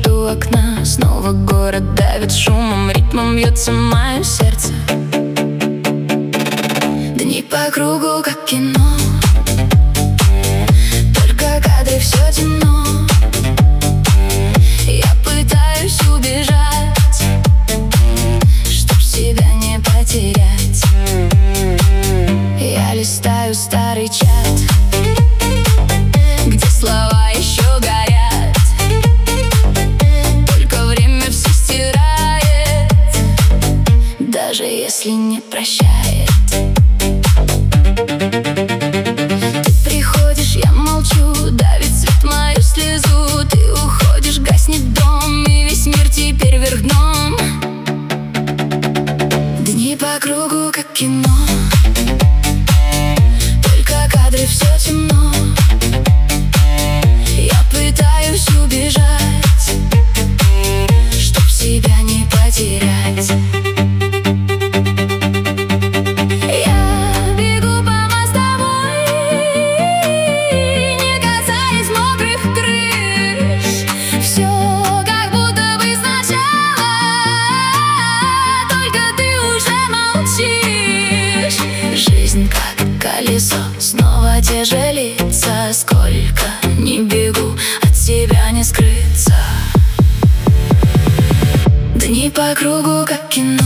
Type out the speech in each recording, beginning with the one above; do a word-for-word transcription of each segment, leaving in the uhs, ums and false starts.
у окна, снова город давит шумом, ритмом бьется мое сердце. Дни по кругу, как кино, только кадры, все темно. Я пытаюсь убежать, чтоб себя не потерять. Я листаю старый чат, где слова еще горят, только время все стирает, даже если не прощает. Ты приходишь, я молчу, давит свет мою слезу. Ты уходишь, гаснет дом, и весь мир теперь вверх дном. Дни по кругу, как кино, только кадры, все темно. Я пытаюсь убежать, чтоб себя не потерять. Колесо снова те же лица, сколько не бегу, от себя не скрыться. Дни по кругу, как кино,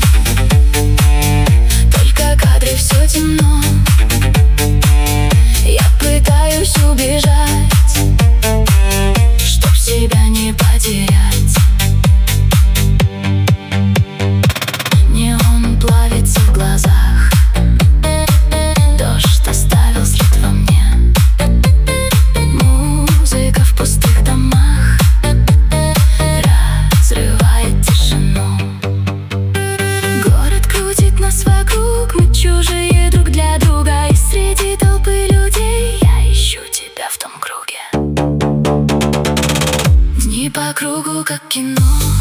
только кадры, все темно. Я пытаюсь убежать, чтоб себя не потерять. Неон плавится в глазах, чужие друг для друга, и среди толпы людей я ищу тебя в том круге. Дни по кругу, как кино,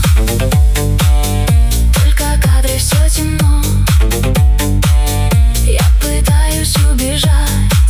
только кадры, все темно. Я пытаюсь убежать,